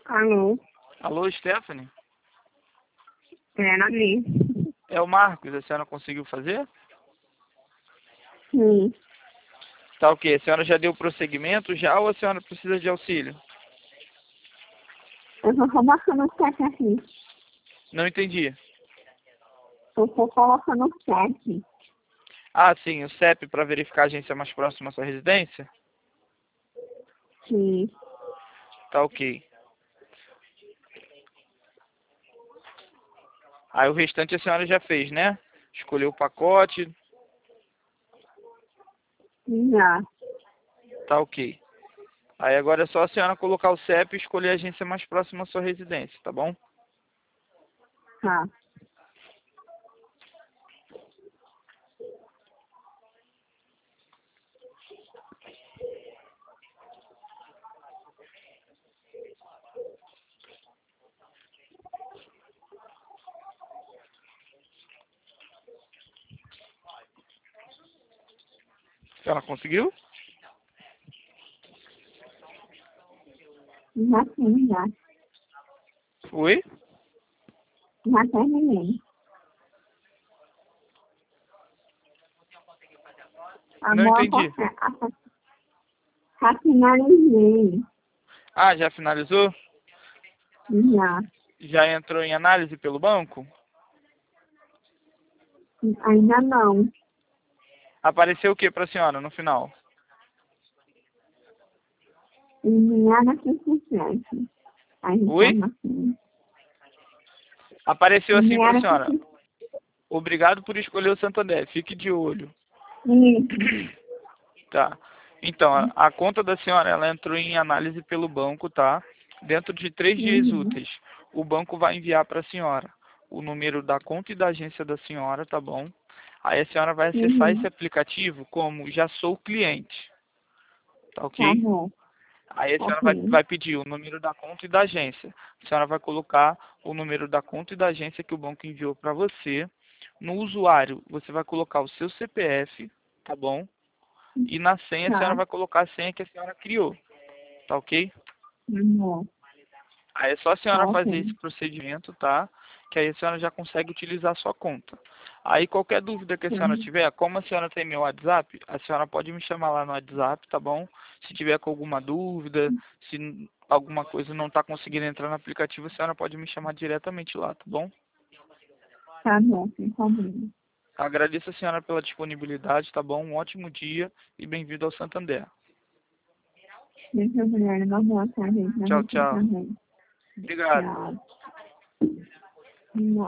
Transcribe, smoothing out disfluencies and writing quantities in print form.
Alô? Alô, Stephanie? É, ali. É o Marcos, a senhora conseguiu fazer? Sim. Tá ok, a senhora já deu prosseguimento já ou a senhora precisa de auxílio? Eu tô colocando o chat aqui. Não entendi. Eu tô colocando o chat. Ah, sim, o CEP para verificar a agência mais próxima à sua residência? Sim. Tá ok. Aí o restante a senhora já fez, né? Escolheu o pacote, Já. tá ok. Aí agora é só a senhora colocar o CEP e escolher a agência mais próxima à sua residência, tá bom? Tá. A senhora conseguiu? Já sim, já. Oi? Já terminei. Não Agora entendi. já finalizei. Ah, já finalizou? Já. Já entrou em análise pelo banco? Ainda não. Apareceu o que para a senhora no final? Enviar aqui pro chat. As Oi? informações. Apareceu assim para Enviar a aqui senhora. pro Obrigado por escolher o Santander. Fique de olho. isso. Tá. Então, a conta da senhora, ela entrou em análise pelo banco, tá? Dentro de 3 dias Uhum. úteis, o banco vai enviar para a senhora o número da conta e da agência da senhora, tá bom? Aí a senhora vai acessar esse Uhum. aplicativo como já sou cliente, tá Tá ok? bom. Aí a senhora Ok. vai pedir o número da conta e da agência. A senhora vai colocar o número da conta e da agência que o banco enviou para você. No usuário, você vai colocar o seu CPF, tá bom? E na senha, a senhora Tá. vai colocar a senha que a senhora criou, tá ok? Tá bom. Aí é só a Tá senhora fazer ok. esse procedimento, tá? Que aí a senhora já consegue utilizar a sua conta. Aí qualquer dúvida que a senhora Sim. tiver, como a senhora tem meu WhatsApp, a senhora pode me chamar lá no WhatsApp, tá bom? Se tiver com alguma dúvida, se alguma coisa não está conseguindo entrar no aplicativo, a senhora pode me chamar diretamente lá, tá bom? Tá bom, sem problema. Agradeço a senhora pela disponibilidade, tá bom? Um ótimo dia e bem-vindo ao Santander. Sem problema. Uma boa tarde pra Tchau, você tchau. também. Obrigado. Tchau.